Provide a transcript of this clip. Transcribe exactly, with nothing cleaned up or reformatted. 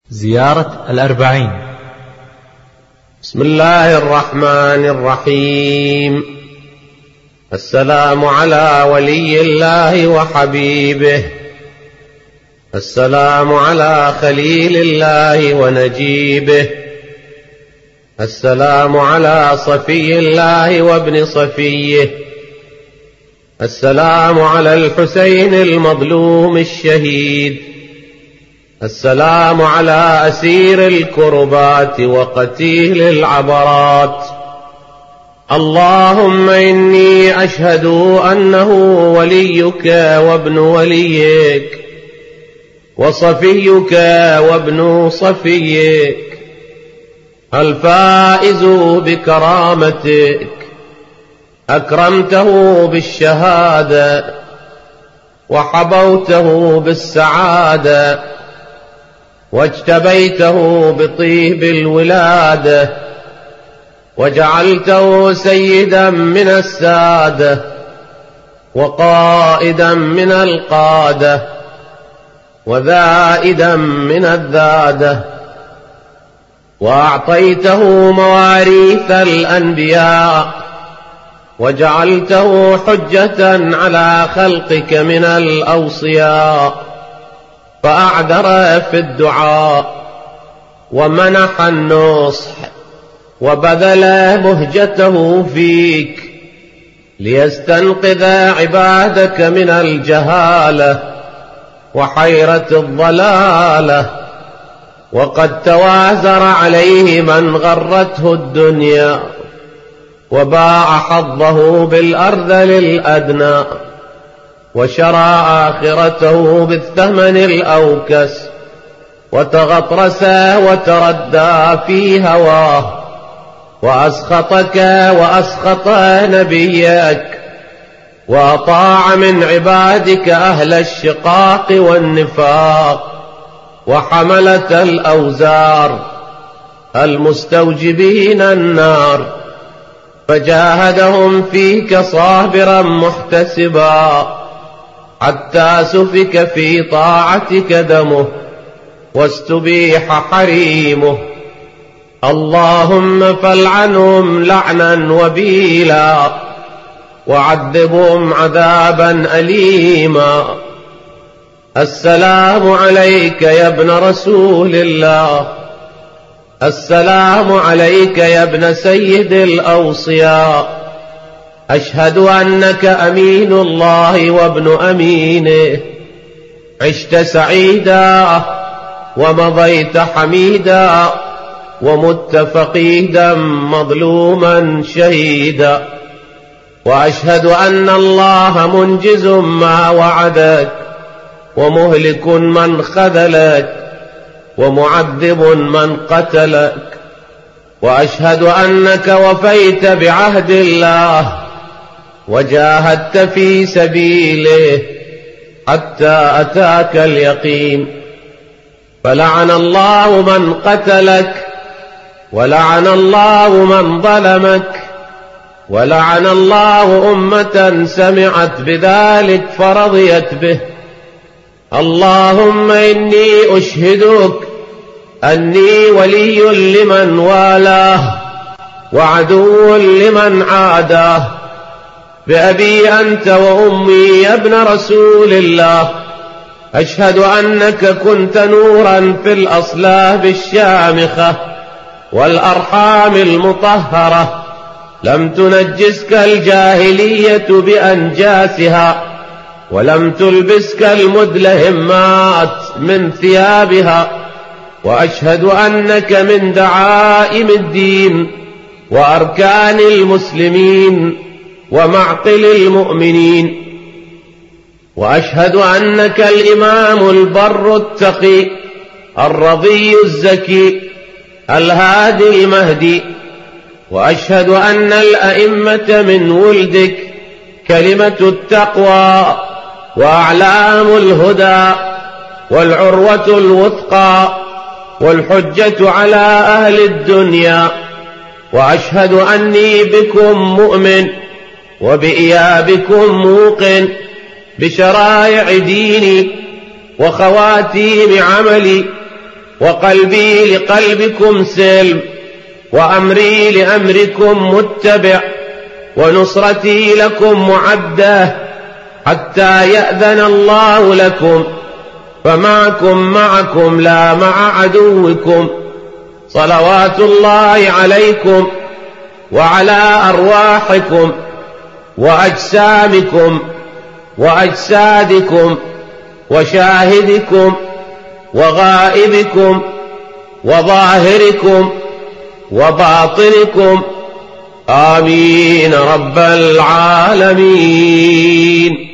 زيارة الأربعين. بسم الله الرحمن الرحيم. السلام على ولي الله وحبيبه، السلام على خليل الله ونجيبه، السلام على صفي الله وابن صفيه، السلام على الحسين المظلوم الشهيد، السلام على أسير الكربات وقتيل العبرات. اللهم إني أشهد أنه وليك وابن وليك وصفيك وابن صفيك، الفائز بكرامتك، أكرمته بالشهادة وحبوته بالسعادة واجتبيته بطيب الولادة وجعلته سيدا من السادة وقائدا من القادة وذائدا من الذادة، وأعطيته مواريث الأنبياء وجعلته حجة على خلقك من الأوصياء، فأعذر في الدعاء ومنح النصح وبذل مهجته فيك ليستنقذ عبادك من الجهالة وحيرة الضلالة، وقد توازر عليه من غرته الدنيا وباع حظه بالأرذل الأدنى وشرى آخرته بالثمن الأوكس، وتغطرس وتردى في هواه، وأسخطك وأسخط نبيك، وأطاع من عبادك أهل الشقاق والنفاق وحملة الأوزار المستوجبين النار، فجاهدهم فيك صابرا محتسبا حتى سفك في طاعتك دمه واستبيح حريمه. اللهم فالعنهم لعنا وبيلا وعذبهم عذابا أليما. السلام عليك يا ابن رسول الله، السلام عليك يا ابن سيد الأوصياء، أشهد أنك أمين الله وابن أمينه، عشت سعيدا ومضيت حميدا ومت فقيدا مظلوما شهيدا، وأشهد أن الله منجز ما وعدك ومهلك من خذلك ومعذب من قتلك، وأشهد أنك وفيت بعهد الله وجاهدت في سبيله حتى أتاك اليقين، فلعن الله من قتلك ولعن الله من ظلمك ولعن الله أمة سمعت بذلك فرضيت به. اللهم إني أشهدك أني ولي لمن والاه وعدو لمن عاداه، بأبي أنت وأمي يا ابن رسول الله، أشهد أنك كنت نورا في الأصلاب الشامخة والأرحام المطهرة، لم تنجسك الجاهلية بأنجاسها ولم تلبسك المدلهمات من ثيابها، وأشهد أنك من دعائم الدين وأركان المسلمين ومعقل المؤمنين، وأشهد أنك الإمام البر التقي الرضي الزكي الهادي المهدي، وأشهد أن الأئمة من ولدك كلمة التقوى وأعلام الهدى والعروة الوثقى والحجة على أهل الدنيا، وأشهد أني بكم مؤمن وبإيابكم موقن بشرائع ديني وخواتيم عملي وقلبي لقلبكم سلم وأمري لأمركم متبع ونصرتي لكم معدة حتى يأذن الله لكم فمعكم معكم لا مع عدوكم صلوات الله عليكم وعلى أرواحكم وأجسامكم وأجسادكم وشاهدكم وغائبكم وظاهركم وباطنكم آمين رب العالمين.